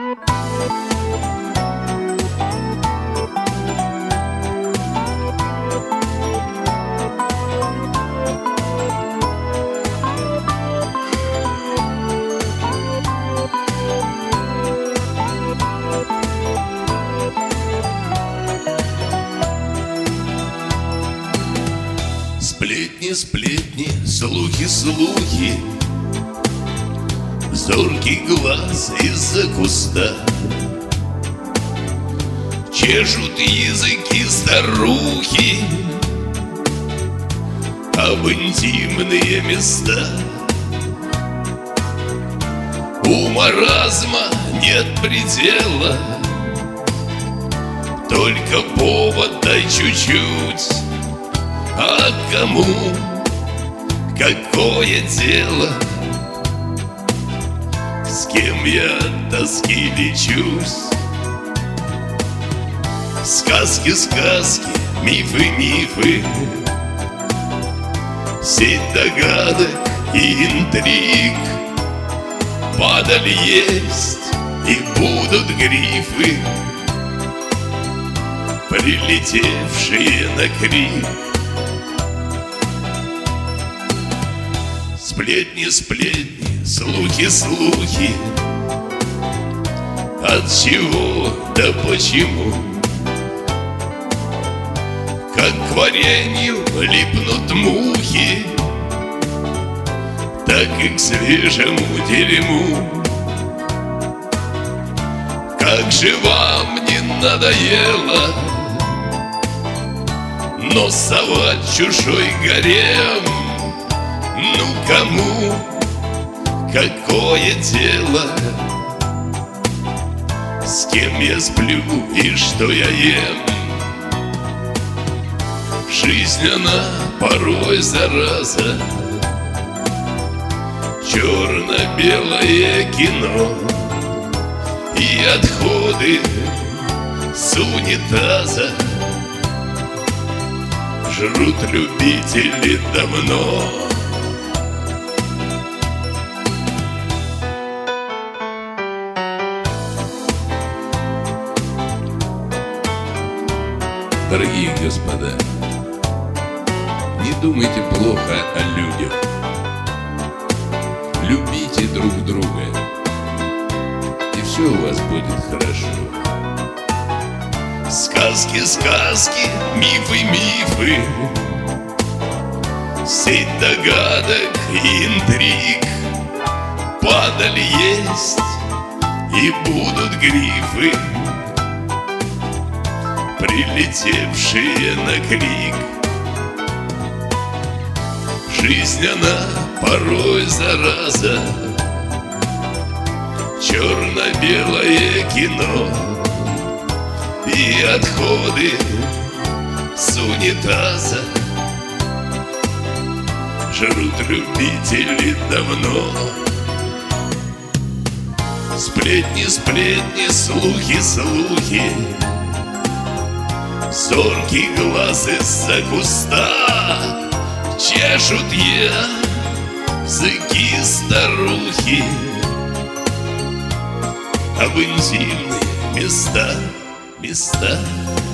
Сплетни, сплетни, слухи, слухи, зоркий глаз из-за куста. Чешут языки старухи об интимные места. У маразма нет предела, только повод дай чуть-чуть. А кому какое дело, с кем я от тоски лечусь? Сказки, сказки, мифы, мифы, сеть догадок и интриг. Падаль есть и будут грифы, прилетевшие на крик. Сплетни, сплетни, слухи, слухи, от чего да почему? Как к варенью липнут мухи, так и к свежему дерьму. Как же вам не надоело носовать чужой гарем? Ну кому какое дело, с кем я сплю и что я ем? Жизнь она порой зараза, черно-белое кино и отходы с унитаза жрут любители давно. Дорогие господа, не думайте плохо о людях. Любите друг друга, и все у вас будет хорошо. Сказки, сказки, мифы, мифы, сеть догадок и интриг. Падаль есть и будут грифы, прилетевшие на крик. Жизнь она порой зараза, черно-белое кино и отходы с унитаза жрут любители давно. Сплетни, сплетни, слухи, слухи, зоркий глаз из-за куста. Чешут языки старухи об интимные места, места.